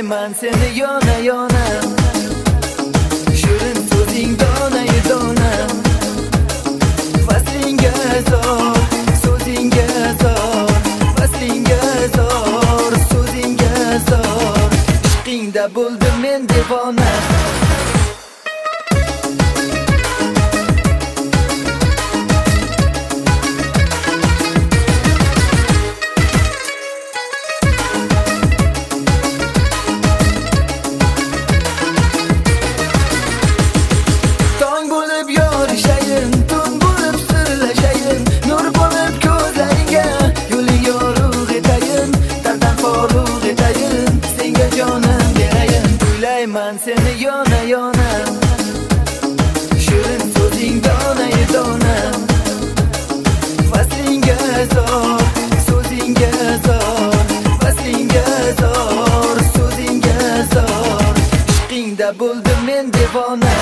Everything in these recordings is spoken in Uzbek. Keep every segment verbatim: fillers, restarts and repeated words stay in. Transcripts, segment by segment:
Kuylayman seni yona yona, shirin so'zing dona-yu dona. Vaslinga zor, so'zingga zor, vaslinga zor, so'zingga zor. Ishqingda bo'ldim men devona. Kuylayman seni yona yona, shirin so'zing dona-yu dona. Vaslinga zor, so'zingga zor, vaslinga zor, so'zingga zor. Ishqingda bo'ldim men devona.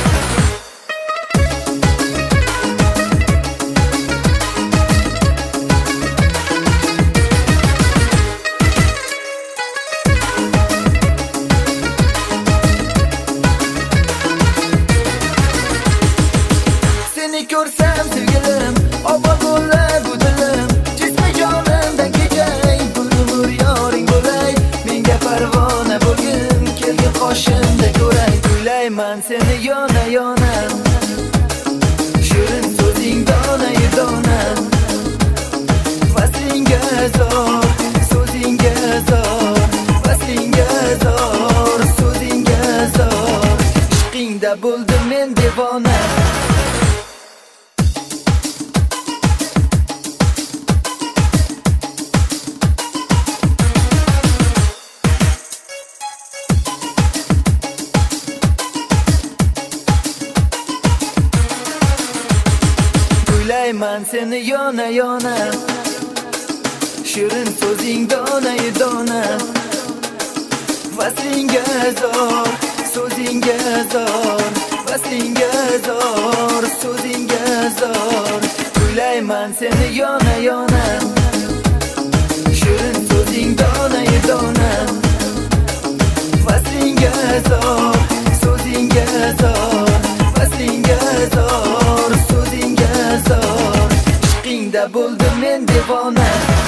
Ko'rsam sevgilim, obod bo'lay bu dilim. Jismi jonimdan kechay, bu umr yoring bo'lay. Menga parvona bo'lgin, kelgin qoshimda ko'ray. Kuylayman seni yona yona, shirin so'zing dona-yu dona. Vaslinga zor, so'zingga zor, vaslinga zor, so'zingga zor. Ishqingda bo'ldim men devona. Kuylayman seni yona yona, shirin so'zing dona-yu dona. Vaslinga zor, so'zingga zor, vaslinga zor, so'zingga zor. Kuylayman seni yona yona, shirin so'zing dona-yu dona. Vaslinga zor, so'zingga zor, vaslinga zor, so'zingga zor. Ishqingda bo'ldim men devona.